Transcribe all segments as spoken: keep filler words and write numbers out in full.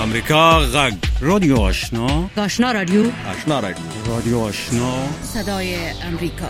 امریکا غږ رادیو آشنا آشنا رادیو آشنا رادیو رادیو آشنا صدای امریکا.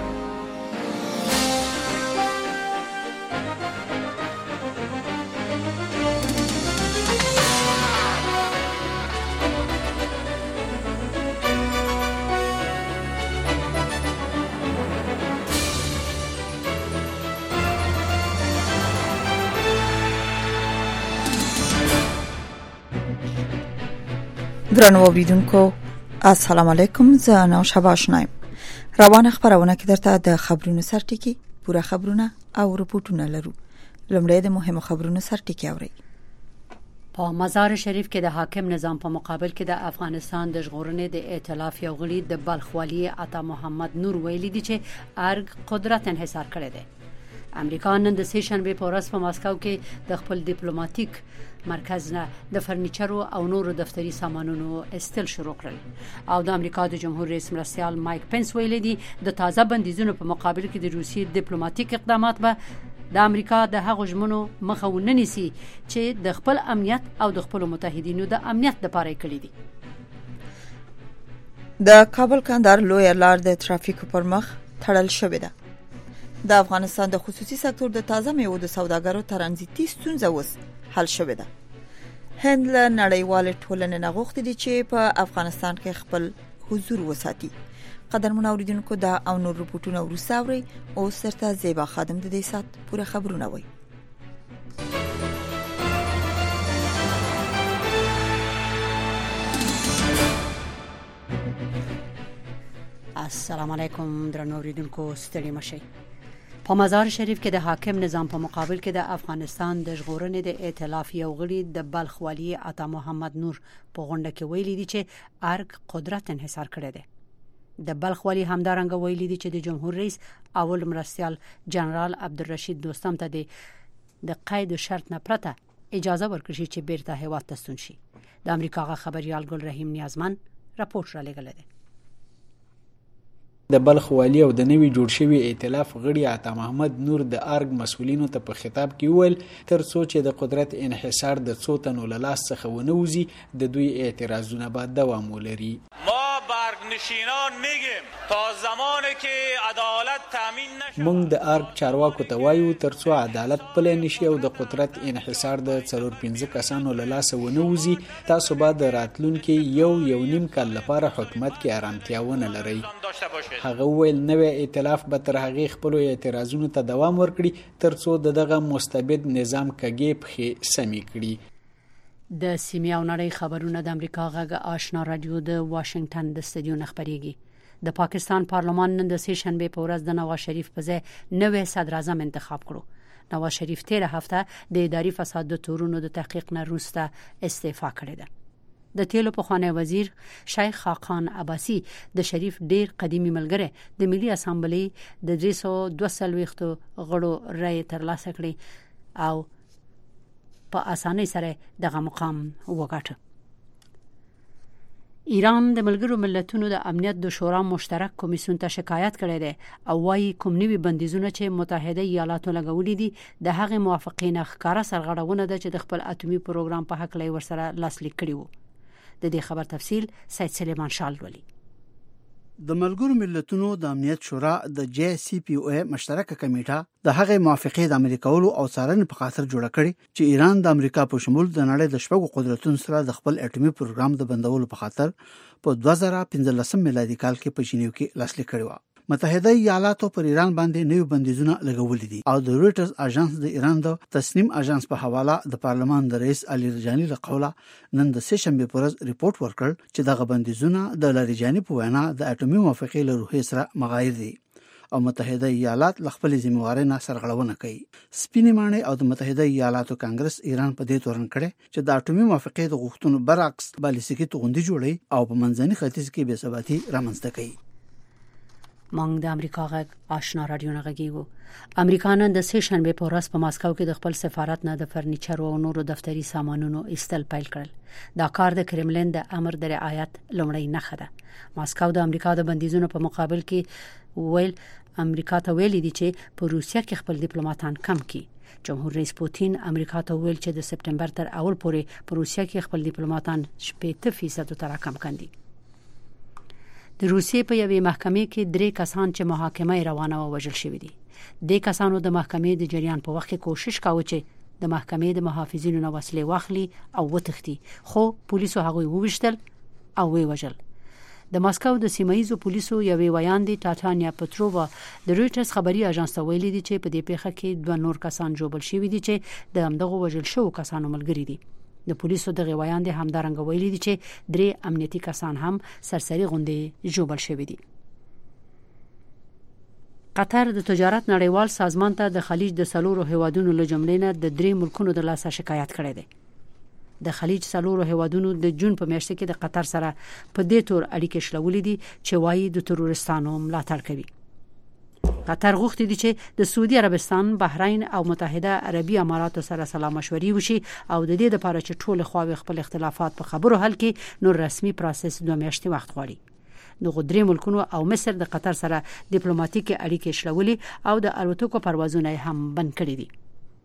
درنو اوریدونکو السلام علیکم. زه نو شبا آشنایم. روانه خبرونه کې درته د خبرونو سرټکی پوره خبرونه او رپورټونه لرو. لومړی د مهمو خبرونو سرټکی اوري. په مزار شریف کې د حاکم نظام په مقابل کې د افغانستان د ژغورنې د ائتلاف یو غړي د بلخ والي عطا محمد نور ویلي دي چې ارګ قدرت انحصار کړی دی. امریکا نن د سه شنبه په ورځ په ماسکو کې د خپل ډیپلوماټیک مرکز نه د فرنیچرو او نورو دفتري سامانونو استل شروع کړل او د امریکا د جمهور رئیس مرستیال مایک پنس ویلي دي د تازه بندیزونو په مقابل کې د روسیې ډیپلوماټیک اقدامات به د امریکا د هغو ژمنو مخه ونیسي چې د خپل امنیت او د خپل متحدینو د امنیت لپاره کړی دي. د کابل کندهار لوی لار د ترافیک پر مخ تړل شوې ده. د افغانستان د خصوصي سکتور د تازه میوو د سوداګرو ترانزیتي ستونزه اوس حل شوې ده. هند له نړیوال ټولنې نه غوښتي دي چې په افغانستان کې خپل حضور وساتي. قدرمن اوریدونکو دا او نور رپورټونه ورساوري او سرته زیبا خادم د دې سات پوره خبرونه وایي. السلام علیکم درنو اوریدونکو ستړي مشئ. په مزار شریف کې د حاکم نظام په مقابل کې د افغانستان د ژغورنې د ائتلاف یو غړي د بلخ والي عطا محمد نور په غونډه کې ویلي دي چې ارګ قدرت انحصار کړی دی. د بلخ والي همدارنګه ویلي دي چې د جمهور رئیس اول مرستیال جنرال عبدالرشید دوستم ته د قید او شرط نه پرته اجازه ورکړي چې بیرته هیواد ته ستون شي. د امریکا خبريال ګل رحیم نیازمن راپورټ را لګل دی. د بلخ والی او د نوي جوړ شوی ائتلاف غړي عطا محمد نور د ارګ مسؤلینو ته په خطاب کې ویل تر څو چې د قدرت انحصار د څو تنو له لاس څخه ونوځي د دوی اعتراضونه به دوام ولري. ما برگ نشینان میگیم تا زمانی که عدالت تامین نشه موږ د ارګ چارواکو ته وایو تر څو عدالت پلی نشي او د قدرت انحصار د څلور پنځه کسانو له لاسه ونوځي تاسو به د راتلونکي یو یو نیم کال لپاره حکومت کې آرامتیا ونه لرئ. هغه ویل نوې ائتلاف به تر هغه خپل اعتراضونو ته دوام ورکړي تر څو دغه مستبد نظام کګې پخې سمې کړي. د سیمې او نړۍ خبرونه د امریکا غږ آشنا رادیو د واشنگټن د استودیو نه خبريږي. د پاکستان پارلمان نن د سه شنبه په ورځ د نواز شریف په ځای نوې صدر اعظم انتخاب کړو. نواز شریف تیر هفته د اداري فساد د تورونو د تحقیق نه وروسته استعفا کړې ده. د تیلو پخوانی وزیر شیخ خاقان عباسی د شریف ډیر قدیمی ملګری د ملي اسامبلې د درې سوه دوه څلوېښت غړو رای ترلاسه کړي او په اسانۍ سره دغه مقام وګاټه. ایران د ملګرو ملتونو د امنیت د شورا مشترک کمیسیون ته شکایت کړی دی او وايي کوم نوي بندیزونه چې متحده ایالاتو لګولي دي د هغې موافقین ښکارا سرغړونه ده چې د خپل اټومي پروګرام په حق لای ورسره لاسلیک کړي وو. د دې خبر تفصیل سید سلیمان شال ولي. د ملګرو ملتونو د امنیت شورا د جی سی پی او مشترکه کمیټه د هغې موافقې د عملي کولو او څارنې په خاطر جوړه کړې چې ایران د امریکا په شمول د نړۍ د شپږو قدرتونو سره د خپل اټومي پروګرام د بندولو په خاطر په دوه زره پنځلس میلادي کال کې په جنیو کې لاسلیک کړی و. متحده ایالاتو پر ایران باندې نوي بندیزونه لګولي دي او د رويټرز اژانس د ایران د تسنیم اژانس په حواله د پارلمان د رئیس علي رجاني له قوله نن د سه شنبه پر ورځ ریپورت ورکړ چې دغه بندیزونه د لریجاني په وینا د اټومي موافقې له روحیې سره مغایر دي او متحده ایالات خپل ذمہواري نه سرغړونه کوي. سپینې ماڼۍ او د متحده ایالاتو کانګرس ایران په دې تورن کړي چې د اټومي موافقې د غوښتنو برعکس بالستیکي توغندي جوړي او په منځني ختیځ کې بې ثباتي رامنځته کوي. مونږ د امریکا غږ آشنا رادیو نه غږیږو. امریکایان د سه شنبه په ورځ په ماسکو کې د خپل سفارت نه د فرنیچر او نورو دفتري سامانونو ایستل پیل کړل. دا کار د کرملین د امر د رعایت لومړی نښه ده. ماسکو د امریکا د بندیزونو په مقابل کې ویل امریکا ته ویلي دي چې په روسیا کې خپل ډیپلوماټان کم کړي. جمهور رئیس پوتین امریکا ته ویل چې د سپټمبر تر اول پورې په روسیا کې خپل ډیپلوماټان شپږ فیصد تر کم کړي. د روسیې په یوې محکمې کې درې کسان چې محاکمه روانه و وژل شوي دي. د کسانو د محکمې د جریان په وخت کې کوشش کاوه چې د محکمې د محافظینو نه وسلې واخلي او وتښتي، خو پولیسو هغوی وویشتل او وی وژل. د ماسکو د سیمایي پولیسو یوې ویاندې ټاټانیا پټرووا د رويټرز خبري اژانس ته ویلي دي چې په دې پیښه کې دوه نور کسان جوړل شوي دي چې د همدغه وژل شوو کسانو ملګري دي. د پولیسو د غویاندې همدارنګ ویلي دي چې درې امنیتي کسان هم سرسري غونډې جوړل شوي دي. قطر د تجارت نړیوال سازمان ته د خلیج د سلورو هیوادونو له جملې نه د درې ملکونو د لاسه شکایت کړی دی. د خلیج سلورو هیوادونو د جون په میاشت کې د قطر سره په دې تور اړیکې شلولې دي چې وایي د تروریستانو ملاتړ کوي. قطر غوښتي دي چې د سعودي عربستان، بحرین او متحده عربي اماراتو سره سلا مشورې وشي او د دې لپاره چې ټول خواوې خپل اختلافات په خبرو حل کړي نو رسمي پروسس دوه میاشتې وخت غواړي. د درې ملکونو او مصر د قطر سره ډیپلوماټیک اړیکې شلولې او د الوتکو پروازونه هم بند کړي دي.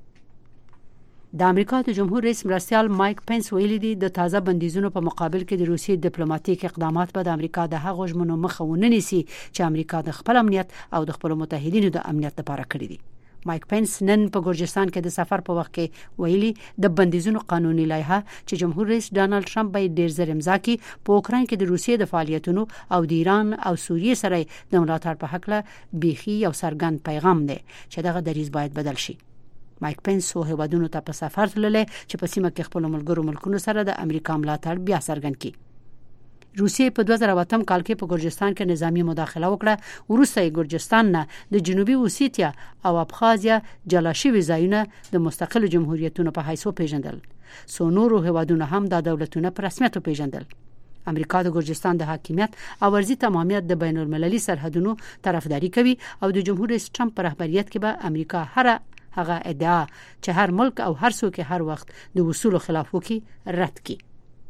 د امریکا د جمهور رئیس مرستیال مایک پنس ویلي دي د تازه بندیزونو په مقابل کې د روسیې ډیپلوماټیک اقدامات به د امریکا د هغو ژمنو مخه ونه نیسي چې امریکا د خپل امنیت او د خپل متحدینو د امنیت لپاره کړی دي. مایک پنس نن په ګورجستان کې د سفر په وخت کې ویلي د بندیزونو قانوني لایحه چې جمهور رئیس ډانلډ ټرمپ به ډیر زر امضا کړي په اوکراین کې د روسیې د فعالیتونو او د ایران او سوریې سره د ملاتړ په حق له بيخي یو څرګند پیغام دی چې دغه دریځ باید بدل شي. مایک پنس سو هیوادونو ته په سفر تللی چې په سیمه کې خپل ملګرو ملکونو سره د امریکا ملاتړ بیا څرګند کړي. روسیې په دوه زره اووه کال کې په ګورجستان کې نظامی مداخله وکړه. وروسته یې ګورجستان نه د جنوبي اوسیتیا او ابخازیا جلا شوي ځایونه د مستقل جمهوریتونو په حیث پیژندل. سو نورو هیوادونو هم د دولتونو په رسمیت پیژندل. امریکا د ګورجستان د حاکمیت او ورزي تمامیت د بین المللي سرحدونو طرفداري کوي او د جمهور رئیس ټرمپ په رهبریت کې به امریکا هر هغه ادعا چې هر ملک او هر څوک هر وخت د وصول خلاف وکي رد کی.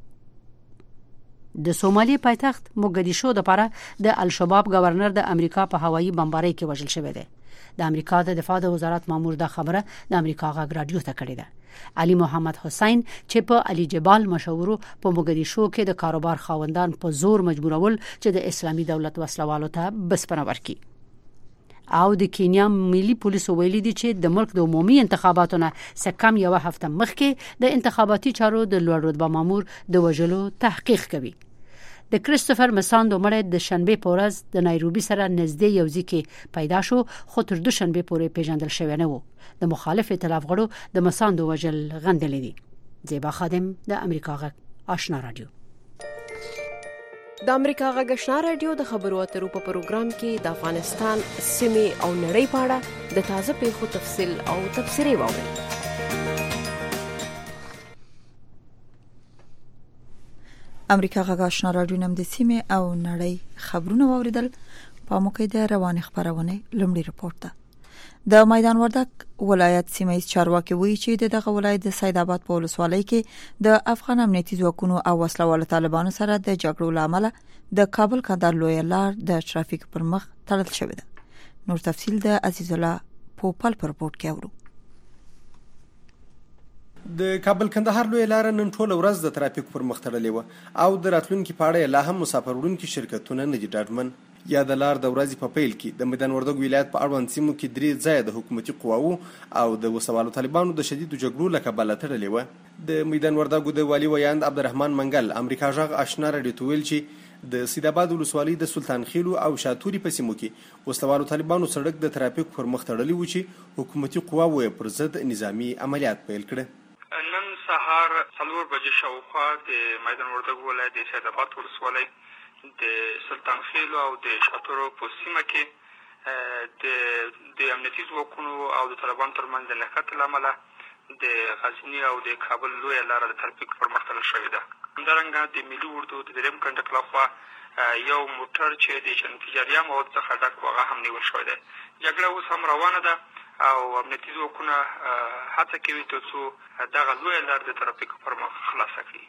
د سومالي پایتخت موګدیشو د لپاره د الشباب گورنر د امریکا په هوایي بمبارۍ کې وژل شوی دی. د امریکا د دفاع د وزارت مامور دا خبره د امریکا غږ رادیو ته کړې ده. علي محمد حسین چې په علي جبال مشهور په موګدیشو کې د کاروبار خاوندان په زور مجبورول چې د اسلامي دولت وسلوالو ته بسپنه ورکړي. او د کینیا ملي پولیسو ویلي دي چې د ملک د عمومي انتخاباتو نه څه کم یو هفته مخکې د انتخاباتي چارو د لوړ رتبه مامور د وژلو تحقیق کوي. د کریستوفر مساندو مړی د شنبه په ورځ د نایروبي سره نږدې یو ځای کې پیدا شو خو تر دوه شنبه پورې پیژندل شوی نه و. د مخالف ائتلاف غړو د مساندو وژل غندلې دي. زیبا خادم د امریکا غږ آشنا رادیو. د امریکا غږ آشنا رادیو د خبرو اترو په پروګرام کې د افغانستان سیمې او نړۍ په اړه د تازه پیښو تفصیل او تبصرې واورئ. امریکا غږ آشنا رادیو نم د سیمې او نړۍ خبرونه واوریدل. په موقع د روان خبرونه لومړی رپورت ده. د میدان وردک ولایت سیمایي چارواکي وایي چې دغه ولایت د سید آباد په ولسوالۍ کې د افغان امنیتي ځواکونو او وسلوال طالبانو سره د جګړو لامل د کابل کندهار لوی لار د ترافیک پر مخ تړل شوې ده. نور تفصیل د عزیز الله پوپل پر رپورت کې اورو. د کابل کندهار لوی لار نن ټول ورځ د ترافیک پر مخ تړلې و او د راتلونکو په اړه لا هم مسافر وړونکو شرکتونه نه دي ډاډمن. یا د لار د ورځې په پیل کې د میدان وردګ ولایت په اړوند سیمو کې درې ځای د حکومتي قواو او د وسوالو طالبانو د شدید جګړو له کبله تړلې و. د میدان وردګ د والی ویاند عبدالرحمن منګل امریکا غږ آشنا رادیو ته ویل چې د سید آباد ولسوالۍ د سلطان خیلو او شاتوري په سیمو کې وسوالو طالبانو سړک د ترافیک پر مخ تړلی و چې حکومتي قواو پر ضد نظامی عملیات پیل کړه. نن سهار څلور بجې شاوخوا د میدان وردګ ولایت د سید آباد ولسوالۍ د سلطان خیلو او د شاتورو په سیمه کې د د امنیتي ځواکونو او د طالبانو ترمنځ د نښتې له امله د غزني او د کابل لویه لاره د ترافیک پر مخ تړل شوې ده. همدارنګه د ملي اردو د دریم کنډک لخوا یو موټر چې د تجاري موادو څخه ډک و هغه هم نیول شوی دی. جګړه اوس هم روانه ده او امنیتي ځواکونه هڅه کوي ترڅو دغه لویه لار د ترافیک پر مخ خلاصه کړي.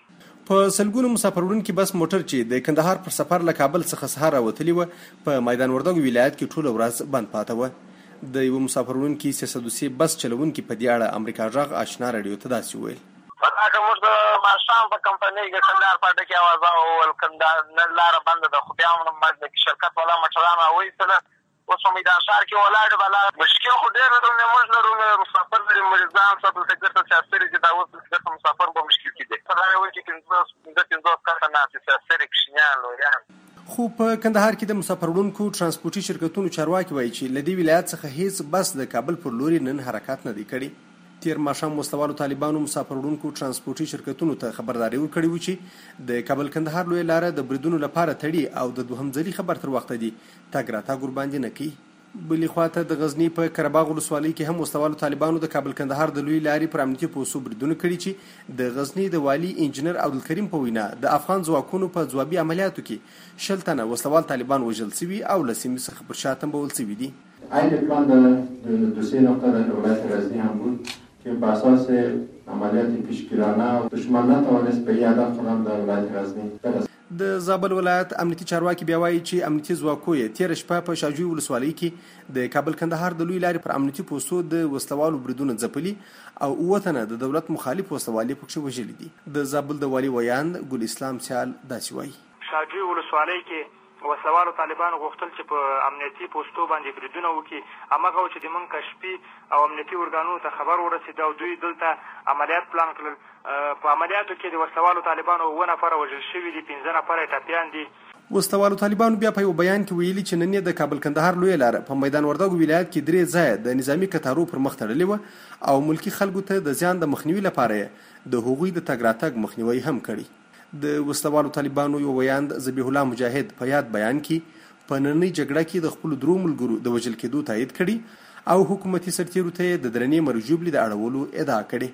په سلګونو مسافروړونکو بس موټر چې د کندهار پر سفر له کابل څخه سهار راوتلی و په میدان وردګ ولایت کې ټول ورځ بند پاتې و. د یو مسافروړونکو سیاسدوسی بس چلوونکو په دې اړه امریکا غږ آشنا رادیو ته داسې ویل: هغه موږ د ماشام په کمپنۍ کې کندهار پټه کې आवाज او ول کندهار نه لار بند ده، خو بیا هم د شرکت ولا مټرانه وایي سره اوس میدان شهر کې ولاړ بلا مشکل خو ډېر د موږ لرو مسافر د مریضان سره د څه څه اثر چې دا اوس د مسافر په مشکل کې دي. دا یو چې پنځه د پنځه کسه نه چې اثر کښینال وي. خو په کندهار کې د مسافروړونکو ترانسپورتي شرکتونو چارواکي وایي چې لدی ولایت څخه هیڅ بس د کابل پر لوري نن حرکت نه دی کړی. تیر ماښام مستوالو طالبانو مسافروړونکو ترانسپورتي شرکتونو ته خبرداري ورکړې و چې د کابل کندهار لوی لاره د بریدونو لپاره تړي او د دوهم ځلي خبر تر وخت دی تګ راتګ ورباندې نه کوي. بلې خواته د غزنی په قرهباغ ولسوالۍ کې هم مستوالو طالبانو د کابل کندهار د لوی لارې پر امنیتي پوسټو بریدونه کړي چې د غزنی د والی انجنیر عبدالکریم په وینا د افغان ځواکونو په ځوابي عملیاتو کې شل تنه وسلوال طالبان وژل شوي او له سیمې څخه پر شا تنبول شوي دي. عین پلان د دوسیه نقطه در ولایت غزنی هم بود که بر اساس عملیات پیشگیرانه دشمن نتوانست به این هدف کنند در ولایت غزنی برسد. د زابل ولایت امنیتي چارواکي بیا وایي چې امنیتي ځواکو یې تیر شپه په شاجوی ولسوالۍ کې د کابل کندهار د لوی لارې پر امنیتي پوسټو د وسلوالو بریدونه ځپلي او اووه تنه د دولت مخالف وسلوالي پکښې وژلي دي. د زابل د والي ویاند ګل اسلام سیال داسې وایي: شاجوی ولسوالۍ کې وسلوالو طالبانو غوښتل چې په امنیتي پوسټو باندې بریدونه وکړي، هماغه و چې د موږ کشفي او امنیتي ارګانونو ته خبر ورسېد او دوی دلته عملیات پلان کړل. په عملیاتو کې د وسلوالو طالبانو اووه نفره وژل شوي دي، پنځه نفره یې ټپیان دي. وسلوالو طالبانو بیا په یو بیان کې ویلي چې نن یې د کابل کندهار لویه لاره په میدان وردګ ولایت کې درې ځایه د نظامي کتارو پر مخ تړلې وه او ملکي خلکو ته د زیان د مخنیوي لپاره یې د هغوی د تګ راتګ مخنیوی هم کړي. د وسلوالو طالبانو یو ویاند ذبیح الله مجاهد په یاد بیان کې په نننۍ جګړه کې د خپلو درو ملګرو د وژل کېدو تایید کړي او حکومتي سرتیرو ته د درنې مرجوبلې د اړولو ادعا کړې.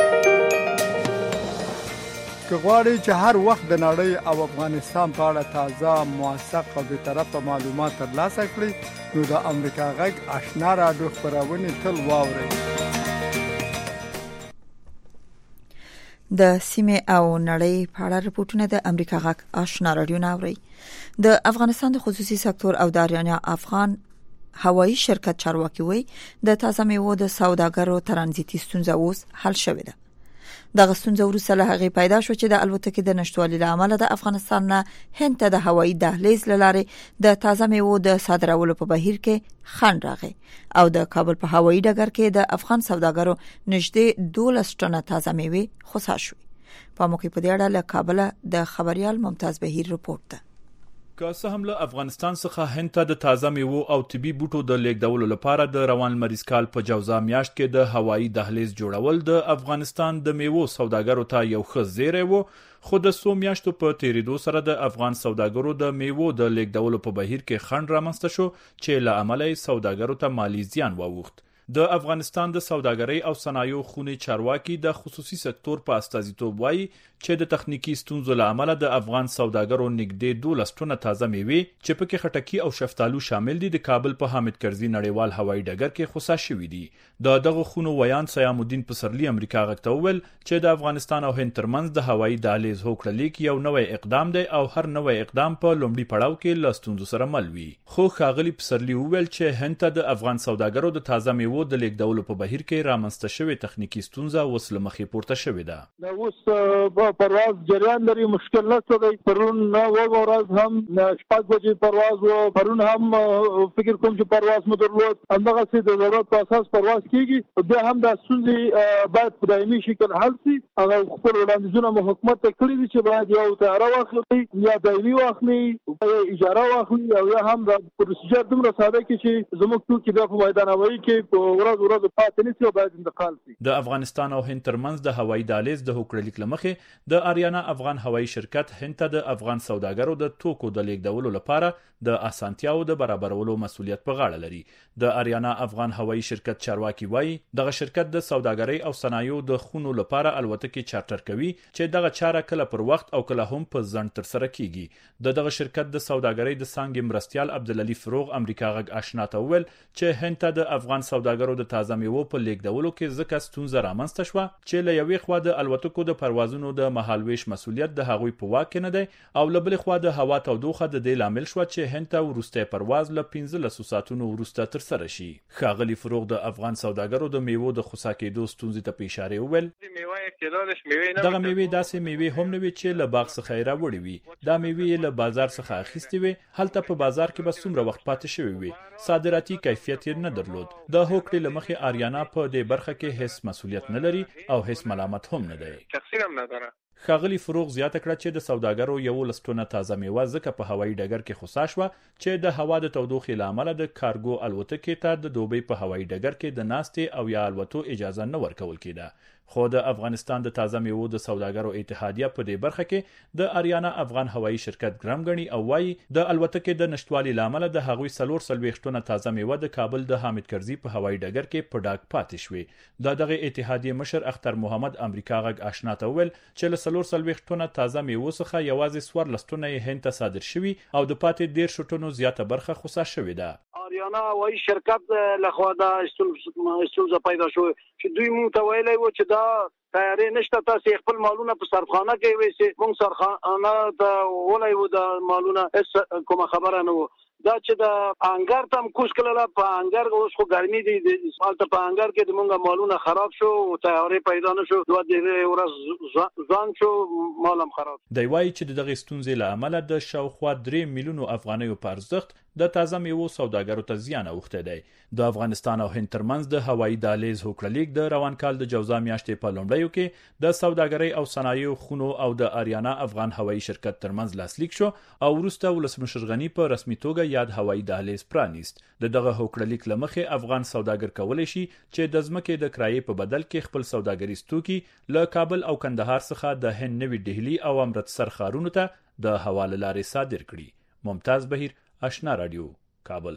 که غواړئ چې هر وخت د نړۍ او افغانستان په اړه تازه، موثق او بېطرفه معلومات ترلاسه کړئ نو د امریکا غږ آشنا راډیو خپرونې تل واورئ. د سیمې او نړۍ په اړه رپورټونه د امریکا غږ آشنا راډیو نه اوري. د افغانستان د خصوصي سکتور او د آریانا افغان هوایی شرکت چارواکي وایي د تازه میوو د سوداګرو ترانزیتي ستونزه اوس حل شوې ده. دغه ستونزه وروسته له هغې پیدا شو چې د الوتکې د نشتوالي له امله د افغانستان نه هند ته د هوایي دهلیز له لارې د تازه میوو د صادرولو په بهیر کې خنډ راغی او د کابل په هوایي ډګر کې د افغان سوداګرو نږدې دولس ټنه تازه میوې خسا شوې. په موقع په دې اړه له کابل د خبريال ممتاز بهیر رپورټ ده. که څه هم له افغانستان څخه هند ته د تازه میوو او طبي بوټو د لیږدولو لپاره د روان لمریز کال په جوزا میاشت کې د هوایي دهلیز جوړول د افغانستان د میوو سوداګرو ته یو ښه زیری و، خو د څو میاشتو په تیریدو سره د افغان سوداګرو د میوو د لیږدولو په بهیر کې خنډ رامنځته شو چې له امله یې سوداګرو ته مالی زیان واوښت. د افغانستان د سوداګرۍ او صنایعو خونې چارواکي د خصوصي سکتور په استازیتوب وایي چې د تخنیکی ستونزو له امله د افغان سوداګرو نږدې دولس ټنه تازه میوې چې پکې خټکی او شفتالو شامل دي د کابل په حامد کرزي نړیوال هوایي ډګر کې خسا شوي دي. د دغه خونو ویان سیام الدین پسرلی امریکا غږ ته وویل چې د افغانستان او هند ترمنځ د هوایي دهلیز هوکړه لیک یو نوی اقدام دی او هر نوی اقدام په لومړي پړاو کې له ستونزو سره مل وي. خو ښاغلي پسرلی وویل چې هند ته د افغان سوداګرو د تازه میوو د لیږدولو په بهیر کې رامنځته شوې تخنیکی ستونزه اوس له مخې پورته شوې ده. دا اوس پرواز جریان لري، مشکل نشته دی. پرون وګ ورځ هم شپږ بجې پرواز و، پرون هم فکر کوم چې پرواز مو درلود. همدغه سي د ضرورت په اساس پرواز کیږي. بیا هم د ستونزې باید په دایمي شکل حل شي. هغه خپل وړاندیزونه مو حکومت ته کړی دي چې باید یو طیاره واخلي یا دایمي واخلي یا اجاره واخلي او یا هم د پروسیجر دومره ساده کې چې زموږ توکي بیا په میدان هوایي کې په ورځ ورځ پاتې نشي او باید انتقال شي. د افغانستان او هند ترمنځ د هوایي دهلیز د هوکړې لیک لمخې د آریانا افغان هوایي شرکت هند ته د افغان سوداګرو د توکو د لیږدولو لپاره د اسانتیاو د برابرولو مسؤلیت په غاړه لري. د آریانا افغان هوایي شرکت چارواکي وایي دغه شرکت د سوداګرۍ او صنایعو د خونو لپاره الوتکې چارټر کوي چې دغه چاره کله پر وخت او کله هم په ځنډ تر سره کیږي. د دغه شرکت د سوداګرۍ د څانګې مرستیال عبدالعلی فروغ امریکا غږ آشنا ته وویل چې هند ته د افغان سوداګرو د تازه میوو په لیږدولو کې ځکه ستونزه رامنځته شوه چې له یوې خوا د الوتکو د پروازونو د د مهالويش مسولیت د هغوی په واک کې نه دی او لبل خو د هوا تودوخه د دې لامل شو چې هند ته ورسته پرواز ل پنځلس ساعتونو ورسته تر سره شي. ښاغلي فروغ د افغان سوداګرو د میوو د خصا کېدو ستونزې ته په اشاره وویل دغه میوې داسې میوې هم نه وي چې له باغ څخه راوړي وي. دا میوې له بازار څخه اخیستې وي. هلته په بازار کې به څومره وخت پاتې شوی وي. صادراتي کیفیت یې نه درلود. د هوکړې له مخې آریانا په دې برخه کې هیڅ مسولیت نه لري او هیڅ ملامت هم نه دی. ښاغلي فروغ زیاته کړه چې د سوداګرو یو لستونه تازه میوه ځکه په هوایي ډګر کې خصا شوه چې د هوا د تودوخې له امله د کارګو الوتکې ته د دوبۍ په هوایي ډګر کې د ناستې او یا الوتو اجازه نه ورکول کېده. خو د افغانستان د تازه میوو د سوداګرو اتحادیه په دې برخه کې د اریانا افغان هوایي شرکت ګرام غني او وايي د الوتکې د نشټوالي لامل د هغوی سلور سلويختونه تازه میوه د کابل د حامد کرزي په هوایي ډګر کې په ډاګ پاتې شوې. د دغه اتحادیه مشر اختر محمد امریکا غږ آشنا ته ویل چې له سلور سلويختونه تازه میوه څخه یوازې سوار لستونه هند ته صادر شوي او د پاتې ډیر شټونو زیاته برخه خصا شوې ده. اریانا هوایي شرکت لخوا دا ستونزه پیدا شو چې دوی مونږ ته ویلي و چې دا تیارې نشته تاسو خپل مالونه په صرفخانه کې وېسي. مونږ صرفخانه ته ولای و دا مالونه هیڅ کومه خبره نه و. دا چې د انګار تم کوس کله په انګار اوس خو ګرمي دي د اسفالت په انګار کې د مونږه مالونه خراب شو او تیارې پیدا نه شو. دوه دې ورځ ځان شو مالم خراب. دی وايي چې دغه ستونزې له امله د شاوخوا درې میلیونو افغانیو په ارزښت د تازه میوو سوداګرو ته زیان اوښتی دی. د افغانستان او هند ترمنځ د هوایي دهلیز هوکړلیک د روان کال د جوزا میاشتې په لومړیو کې د سوداګرۍ او صنایعو خونو او د اریانا افغان هوایي شرکت ترمنځ لاسلیک شو او وروسته ولسمشر غني په رسمي توګه یاد هوایي دهلیز پرانیست. د دغه هوکړلیک له مخې افغان سوداګر کولی شي چې د ځمکې د کرایې په بدل کې خپل سوداګریز توکي له کابل او کندهار څخه د هند نوي ډهلي او امرتسر ښارونو ته د هوا له لارې صادر کړي. ممتاز بهیر، آشنا رادیو، کابل.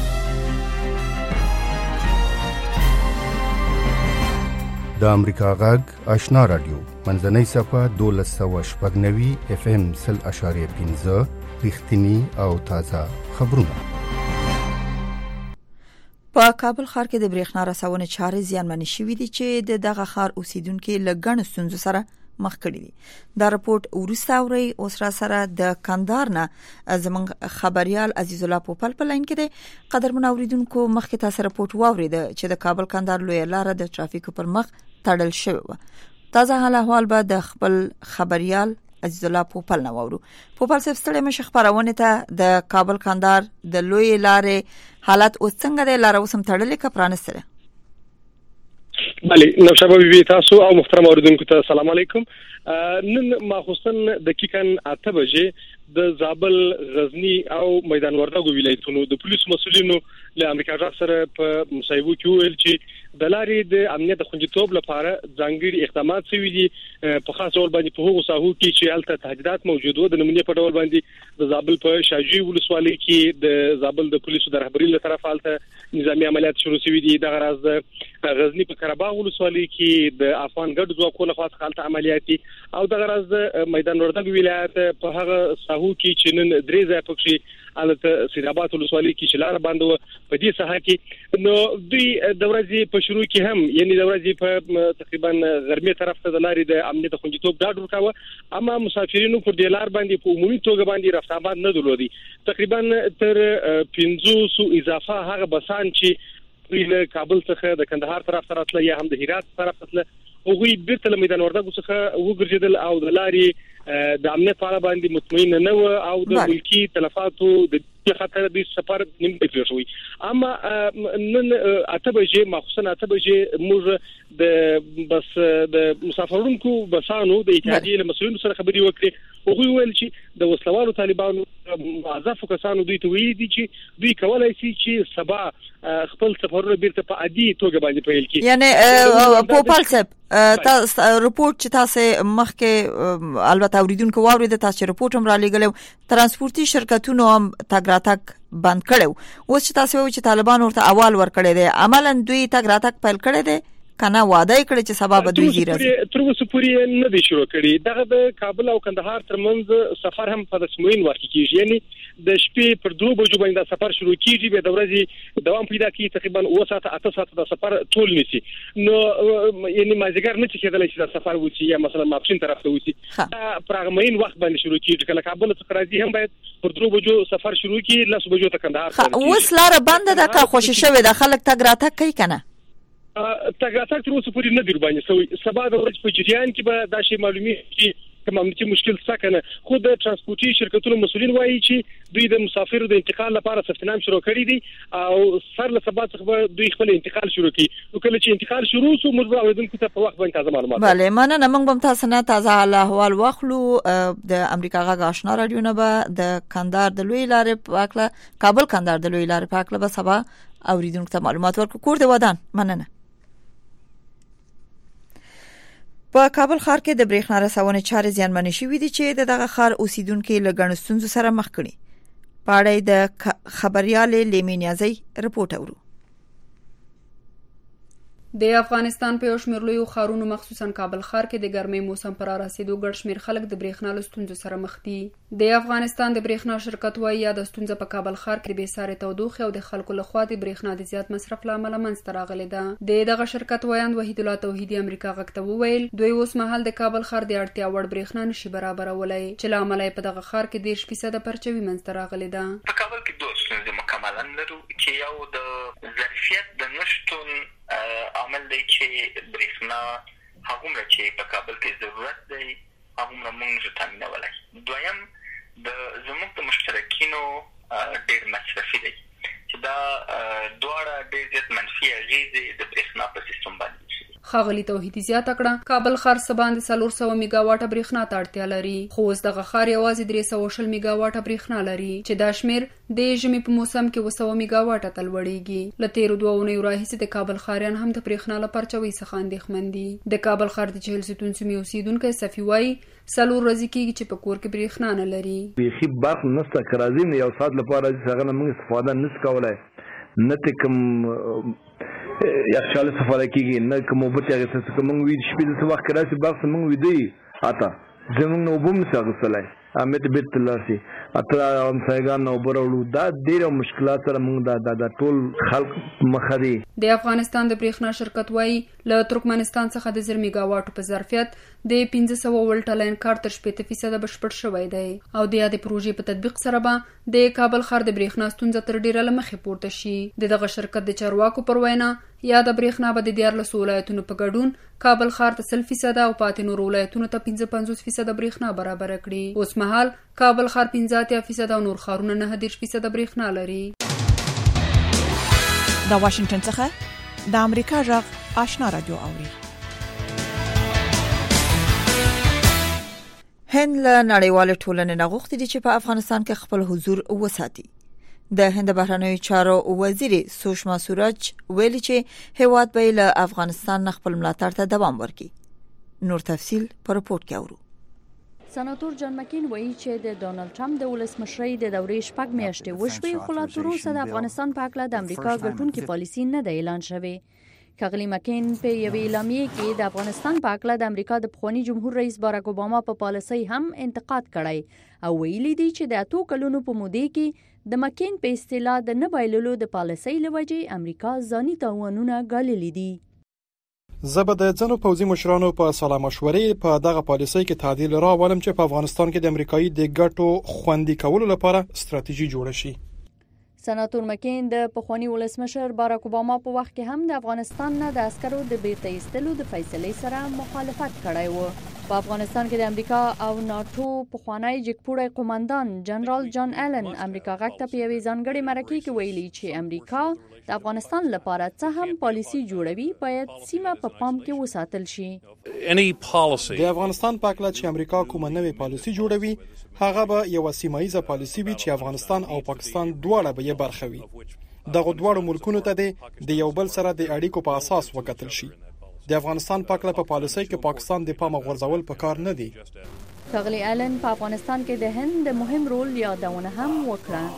د امریکا غږ آشنا رادیو منځنۍ صفحه دولس سوه شپږ نوي اف ام سل اشاریه پنځه رښتینی او تازه خبرونه. په کابل ښار کې د برېښنا رسونې چارې زیانمنې شوې دي چې د دغه ښار اوسیدونکو له ګڼو ستونزو سره مخ کړي دي. دا رپورت ورسته اوري اوس را سره د کندهار نه زمونږ خبريال عزیز الله پوپل په لاین کې دی. قدرمن اوریدونکو مخکې تاسو رپورت واورید چې د کابل کندهار لوی لار د ترافیکو پر مخ تړل شوی و. تازه حال احوال به د خپل خبريال عزیز الله پوپل نو ورو. پوپل صاحب ستړي مشه خبرونه ته د کابل کندهار د لوی لارې حالت اوس څنګه دی؟ لار اوسم تړلې که پرانستره؟ بله نوشابه بی تاسو او محترم اوریدونکو ته سلام علیکم. نن ماخوستن دقیقاً اته بجې د زابل، غزنی او میدان وردګو ولایتونو د پولیس مسؤلینو له امریکا غږ سره په مصاحبه کې ویل چې د لارې د امنیت خوندیتوب لپاره ځانګړي اقدامات شوي دي په خاص ډول باندې په هغو ساحو کې چې هلته تهدیدات موجود وو. د نمونې په ډول باندې د زابل په شاجوی ولسوالۍ کې د زابل د پولیسو د رهبرۍ له طرفه هلته نظامي عملیات شروع شوي دي. دغه راز د غزنی په قرهباغ ولسوالۍ کې د افغان ګډ ځواکونو خاص هلته عملیات دي او دغه راز د میدان وردګ ولایت په هغه ساحو کې چې نن درې ځای پکې البته سیداباد ولسوالۍ کې چې لار باندې په دې ساحه کې نو دوی د ورځې په شروع کې هم یعنی د ورځې په تقریبا غرمې طرف ته د لارې د امنیت خوندیتوب ډاډ ورکاوه اما مسافرینو پر دې لار باندې په عمومي توګه باندې رفت آباد نه درلودي. تقریبا تر پنځوس اضافه هغه بسان چې له کابل څخه د کندهار طرف ته راتله یا هم د هرات طرف ته راتله هغوی بیرته له میدان وردګو څخه وګرځېدل او د لارې د امنیت په اړه باندې مطمئن نه و او د ملکی تلفاتو د خطر د سفر نیمه پیښ شوی. اما نن اته بجې مخصوصا اته بجې موږ د بس د مسافرونکو بسانو د اتحادیې له مسؤلینو سره خبرې وکړې. هغوی ویل چې د وسلوالو طالبانو معذفو کسانو دوی ته ویلي دي چې دوی کولای شي چې سبا خپل سفرونه بیرته په عادي توګه باندې پیل کړي. یعنی پوپل صاحب تاسو رپورت چې تاسو مخکې البته اوریدونکو واورید تاسو رپورت هم را لګلو ترانسپورتي شرکتونو هم تګ راتګ بند کړو. اوس چې تاسو وایي چې طالبان ورته اول ور کړی دی عملاً دوی تګ راتګ پیل کړی دی کنه واده کړی چې سبب دوی زیره تر اوسه پورې نه دی شروع کړی. دغه د کابل او کندهار ترمنځ سفر هم په دسموین ورکې کیږي، یعنی د شپې پر دوه بجو باندې سفر شروع کیږي، به د ورځې دوام پیدا کوي، تقریبا اوه ساعته اته ساعته د سفر ټول نیسي. نو یعنی مازیګر نه کېدلی چې د سفر وسی یا مثلا ماپښین طرف ته وسی، پر هغه مین وخت باندې شروع کیږي. کله کابل څخه راځي هم باید پر دوه بجو سفر شروع کړي، لس بجو ته کندهار ته. اوس لاره بنده ده که خوشی شوی د خلک تګ راتګ کوي کنه؟ تګ راتګ تر اوسه پورې نه دی باندې سوی. سبا د ورځې په جریان کې به دا شی معلومیږي چې کوم امنیتي مشکل څه کنه. خو د ترانسپورتي شرکتونو مسؤلین وایي چې دوی د مسافرو د انتقال لپاره ثبت نام شروع کړی دي او سر له سبا څخه دوی خپل انتقال شروع کړي. نو کله چې انتقال شروع شو موږ به اوریدونکو ته په وخت باندې تازه معلومات. بله مننه. موږ هم تاسو نه تازه احوال واخلو. د امریکا غږ آشنا رادیو نه به د کندهار د لوی لارې په اړه، کابل کندهار د لوی لارې په اړه به سبا اوریدونکو ته معلومات ورکړو. کور د ودان مننه. په کابل ښار کې د برېښنا رسونې چارې زیانمنې شوې دي چې دغه ښار اوسیدونکو له ګڼو ستونزو سره مخ کړي. په اړه د خبريالې لیمې نیازی رپورټ اورو. د افغانستان په یو شمېر لویو ښارونو مخصوصا کابل ښار کې د ګرمۍ موسم پر رسیدو ګڼ شمېر خلک د برېښنا له ستونزو سره مخ دي. د افغانستان د برېښنا شرکت وايي یا د ستونزه په کابل ښار کې بې ساري تودوخه او د خلکو لخوا د برېښنا د زیات مصرف له امله منځته راغلې ده. د دغه شرکت وایند وحید الله توحیدي امریکا غږ ته وویل دوی اوس مهال د کابل ښار د اړتیا وړ برېښنا نشي برابرولای چې له امله په دغه ښار کې دېرش فیصده پرچوي منځته راغلې ده. په کابل کې دوه ستونزې مکملا لرو چې یو د ظرفیت د نشټون عمل دی چې برېښنا هغومره چې په کابل کې ضرورت دی هغومره موږ نشو تامینولی. دویم د زموږ د مشترکینو ډېر مصرفي دی چې دا دواړه ډېر زیات منفي اغېزې د برېښنا په سیستم باندې ښاغلي توحیدي زیاته کړه کابل ښار څه باندې څلور سوه میګا واټه برېښنا ته اړتیا لري، خو اوس دغه ښار یوازې درې سوه شل میګا واټه برېښنا لري چې دا شمېر د ژمي په موسم کې اوه سوه میګا واټه ته لوړېږي. له تېرو دوه اونیو راهیسې د کابل ښاریان هم د برېښنا له پرچوۍ څخه اندېښمن دي. د کابل ښار د چهل ستون سیمې اوسېدونکی صفي وایي څلور ورځې کېږي چې په کور کې برېښنا نه لري. بیخي برق نشته، که راځي نو یو ساعت لپاره راځي، هغه نه موږ استفاده نشو کولی، نه ترې کوم یخچال استفاده کېږي، نه کوم اوبه ترې اخیستل. که موږ وي شپې دلته وخت کې راشي برق موږ ویده یو، حتی زموږ نه اوبه هم نشو اخیستلی، امید بیرته لاړ شي، اته همسایګان نه اوبه راوړو. دا ډېر مشکلات سره موږ دا ټول خلک مخه دي. د افغانستان د برېښنا شرکت وایي له ترکمنستان څخه د زر میګا واټو په ظرفیت د پنځه سوه ولټه لاین کار تر شپېته فیصده بشپړ شوی دی او د یادې پروژې په تطبیق سره به د کابل ښار د برېښنا ستونزه تر ډېره له مخې پورته شي. د دغه شرکت د چارواکو پر وینا یا د برېښنا به د دیارلسو ولایتونو په ګډون کابل ښار ته سل فیصده او پاتې نورو ولایتونو ته پنځه پنځوس فیصده برېښنا برابره کړي. اوس مهال کابل ښار پنځه اتیا فیصده او نور ښارونه نهه دېرش فیصده برېښنا لري. د واشنگټن څخه د امریکا غږ آشنا رادیو اوري. هند له نړیوال ټولنې نه غوښتي دي چې په افغانستان کې خپل حضور وساتي. د هند بهرنیو چارو وزیر سوشما سوراج ویلي چې هیواد به له افغانستان نه خپل ملاتړ ته دوام ورکړي. نور تفصیل په رپورت کې اورو. سناتور جان مکین وایي چې د ډونالد ټرمپ د ولسمشرۍ د دورې شپږ میاشتې وشوې، خو لا تر اوسه د افغانستان په اړه د امریکا ګټونکې پالیسي نه ده اعلان شوې. ښاغلي مکین په یوې اعلامیې کې د افغانستان په اړه د امریکا د پخواني جمهور رئیس باراک اوباما په پالیسۍ هم انتقاد کړی او ویلي دی چې د اتو کلونو په مودې کې د مکین په اصطلاح د نه بایللو د پالیسۍ له وجې امریکا ځاني تاوانونه ګاللي دي. زه به د ځینو پوځي مشرانو په سلا مشورې په دغه پالیسۍ کې تعدیل راولم چې په افغانستان کې د امریکایي د ګټو خوندي کولو لپاره ستراتیژي جوړه شي. سناتور مکین د پخوانی ولسمشر باراک اوباما په وخت کې هم د افغانستان نه د عسکرو د بیرته ایستلو د فیصلې سره مخالفت کړی و. په افغانستان کې د امریکا او ناتو پخوانی جګپوړی قوماندان جنرال جان ایلن امریکا غږ ته په یوې ځانګړې مرکې کې ویلي چې امریکا د افغانستان لپاره څه هم پالیسي جوړوي باید سیمه په پام کې وساتل شي. د افغانستان په اړه چې امریکا کومه نوې پالیسي جوړوي هغه به یو سیمایي پالیسي وي چې افغانستان او پاکستان دواړه به یې برخه وي. دغه دواړو ملکونو ته د یو بل سره د اړیکو په اساس وکتل شي. د افغانستان په اړه په پالیسۍ کې پاکستان د پام غورځول په کار نه دی. ښاغلي ایلن په افغانستان کې د هند د مهم رول یادونه هم وکړه.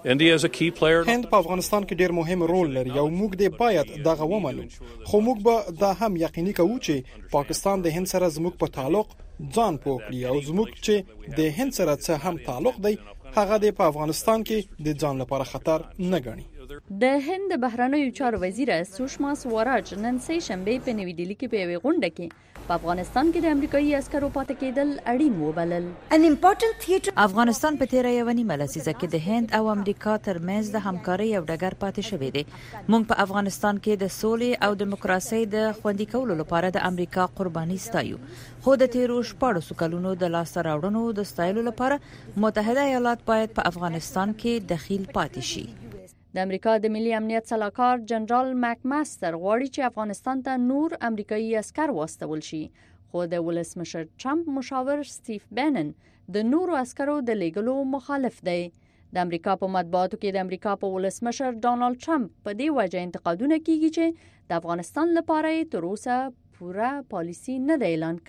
هند په افغانستان کې ډیر مهم رول لري او موږ دې باید دغه ومنو، خو موږ به دا هم یقیني کوو چې پاکستان د هند سره زموږ په تعلق ځان پوه کړي او زموږ چې د هند سره څه هم تعلق دی هغه د په افغانستان کې د ځان لپاره خطر نه ګڼي. د هند بهرنیو چارو وزیره سوشما سوراج نن سه شنبه په نوی ډیلی کې په یوه غونډه کې په افغانستان کې د امریکایي عسکرو پاتې کېدل اړین وبلل. افغانستان په تیره یو نیمه لسیزه کې د هند او امریکا ترمنځ د همکارۍ یو ډګر پاتې شوی دی. موږ په افغانستان کې د سولې او دیموکراسۍ د خوندي کولو لپاره د امریکا قرباني ستایو، خو د تیرو شپږ کلونو د لاسته راوړنو د ستایلو لپاره متحده ایالات باید په افغانستان کې دخیل پاتې شي. د امریکا د ملي امنیت سلاکار جنرال مک ماستر غواړي چې افغانستان ته نور امریکایي عسكر واستول شي، خو د ولسمشر ټرمپ مشاور سټیف بینن د نورو عسکرو د لیږلو مخالف دی. د امریکا په مطبوعاتو کې د امریکا په ولسمشر ډانلډ ټرمپ په دې وجه انتقادونه کیږي چې د افغانستان لپاره تر اوسه پوره پالیسی نه دی اعلان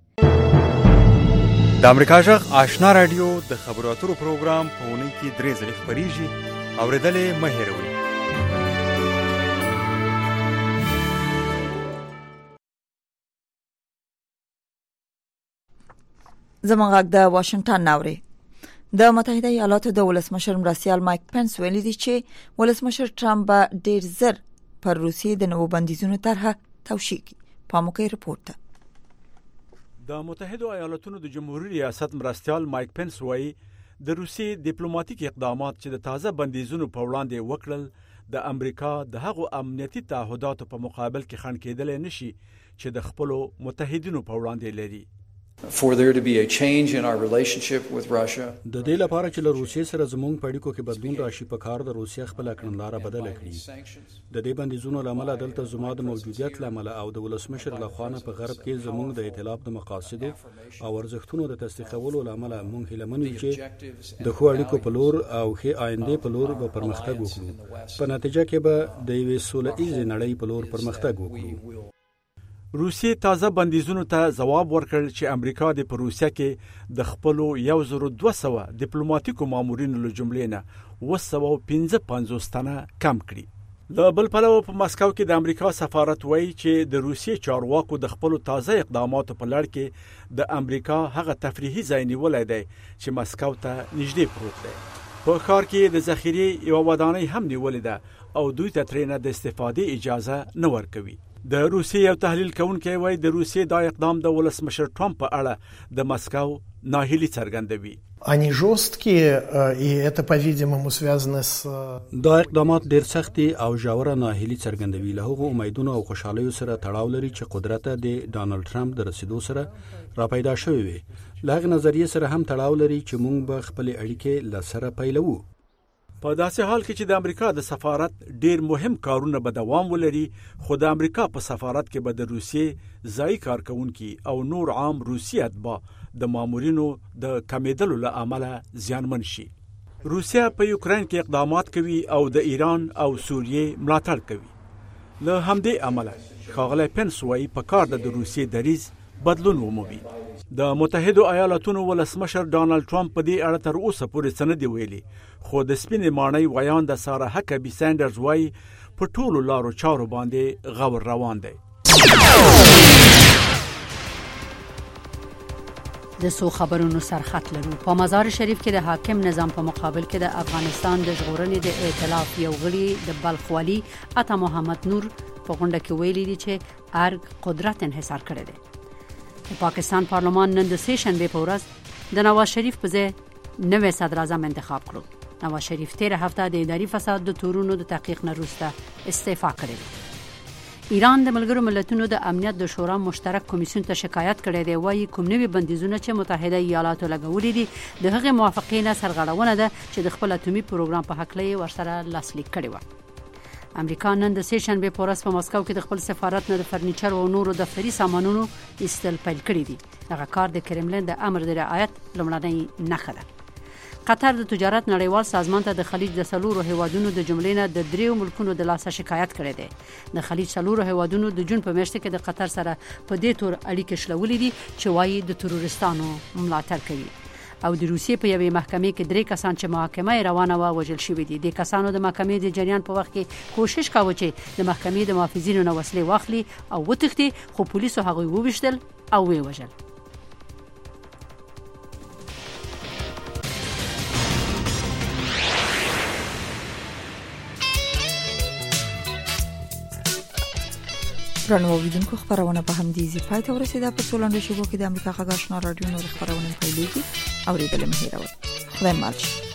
کړی. د امریکا جغ آشنا رادیو د خبرو اترو پروګرام په اونۍ کې درې ځلې خبريږي، اوریدلې مه هېروئ. زموږ غږ د واشنگټن ناوړي. د متحده ایالاتو د ولسمشر مرستیال مایک پنس ویلي دی چې ولسمشر ټرمپ به ډیر زر پر روسیې د نوو بندیزونو طرحه توشیح کړي. پاموکي رپورټ. د متحده ایالاتو د جمهوریت ریاست مرستیال مایک پنس وایي د روسیې ډیپلوماټیک اقدامات چې د تازه بندیزونو په وړاندې وکړل د امریکا د هغو امنیتي تعهداتو په مقابل کې خنډ کېدل نشي چې د خپلو متحدینو په وړاندې لري. For there to be a change in our relationship with Russia. د دې لپاره چې له روسیې سره زموږ په اړیکو کې بدلون راشي په کار د روسیې خپل کړنلاره بدل کړي. د دې بندیزونو لامل دلته زما د موجودیت لامل او د ولسمشر لخوانه په غرب کې زموږ د ائتلاف د مقاصد او ارزښتونو د تصدیقولو لامل موږ هیله منو چې د خو اړیکو په لور او ښه آینده په لور به پرمختګ وکړو. په نتیجه کې به د یوې سوله ایزې نړۍ په لور پرمختګ وکړو. روسیې تازه بندیزونو ته ځواب ورکړ چې امریکا د روسیې کې د خپل یو زر دوه سوه ډیپلوماټیکو مامورینو له جملې نه اووه سوه پنځه پنځوس تنه کم کړي. له بل پلوه په مسکو کې د امریکا سفارت وایي چې د روسیې چارواکو د خپل تازه اقداماتو په لړ کې د امریکا هغه تفریحي ځای نیولای دی چې مسکو ته نږدې پروت دی. په ښار کې د ذخیرې یو ودانۍ هم نیولې ده او دوی ته ترېنه د استفادې اجازه نه ورکوي. د روسیې یو تحلیل کوونکی وایي د روسیې دا اقدام د ولسمشر ټرمپ په اړه د مسکو ناهیلي څرګندوي. Они жесткие, и это, по-видимому, связано с... دا اقدامات ډېر سخت او ژوره ناهیلي څرګندوي. له هغو امیدونو او خوشحالیو سره تړاو لري چې قدرت د ډانلډ ټرمپ د رسیدو سره را پیدا شوی وي. له هغې نظریې سره هم تړاو لري چې موږ به خپلې اړیکې له سره پیلوو. په داسې حال کې چې د امریکا د سفارت ډیر مهم کارونه به دوام ولري، خو د امریکا په سفارت کې به د روسیې ځایي کارکونکي او نور عام روسي اتباع د مامورینو د کمیدلو له امله زیانمن شي. روسیا په یوکرين کې اقدامات کوي او د ایران او سوریې ملاتړ کوي. له همدې امله ښاغلی پنس وایي په کار د روسیې دریځ بدلون ومومي. د متحده ایالاتونو ولسمشر ډانلډ ټرمپ په دې اړه تر اوسه پورې څه نه دی ویلي، خو د سپینې ماڼۍ ویان د سارا هکبي سینډرز وایي په ټولو لارو چارو باندې غور روان دی. د سو خبرونو سرخط لرو. په مزار شریف کې د حاکم نظام په مقابل کې د افغانستان د ژغورنې د ائتلاف یو غړي د بلخ والي عطا محمد نور په غونډه کې ویلي دي چې ارګ قدرت انحصار کړی دی. د پاکستان پارلمان نن د سه شنبه په ورځ د نواز شریف په ځای نوی صدر اعظم انتخاب کړو. نواز شریف تیر هفته د اداري فساد د تورونو د تحقیق نه وروسته استعفا کړې. ایران د ملګرو ملتونو د امنیت د شورا مشترک کمیسیون ته شکایت کړی دی، وایي کوم نوي بندیزونه چې متحده ایالاتو لګولي دي د هغې موافقې نه سرغړونه ده چې د خپل اټومي پروګرام په هکله یې ورسره لاسلیک کړې وه. امریکا نن د سه شنبه په ورځ په مسکو کې د خپل سفارت نه د فرنیچر او نورو دفتري سامانونو ایستل پیل کړي دي. هغه کار د کرملین د امر د رعایت لومړنۍ نښه ده. قطر د تجارت نړیوال سازمان ته د خلیج د سلورو هیوادونو د جملې نه د دریو ملکونو د لاسه شکایت کړی دی. د خلیج سلورو هیوادونو د جون په میاشت کې د قطر سره په دې تور اړیکې شلولې دي چې وایي د تروریستانو ملاتړ کوي. او د روسیې په یوې محکمې کې درې کسان چې محاکمه روانه و وژل شوي دي. د کسانو د محکمې د جریان په وخت کې کوشش کاوه چې د محکمې د محافظینو نه وسلې واخلي او وتښتي، خو پولیسو هغوی وویشتل او وی وژل. رڼا اوریدونکو خبرونه په همدې ځای پای ته ورسیده. په څولنډو شګو کې د امریکا غږ آشنا رادیو نور خبرونه پیلېږي او ریډل مهیروي. خدای مال شي.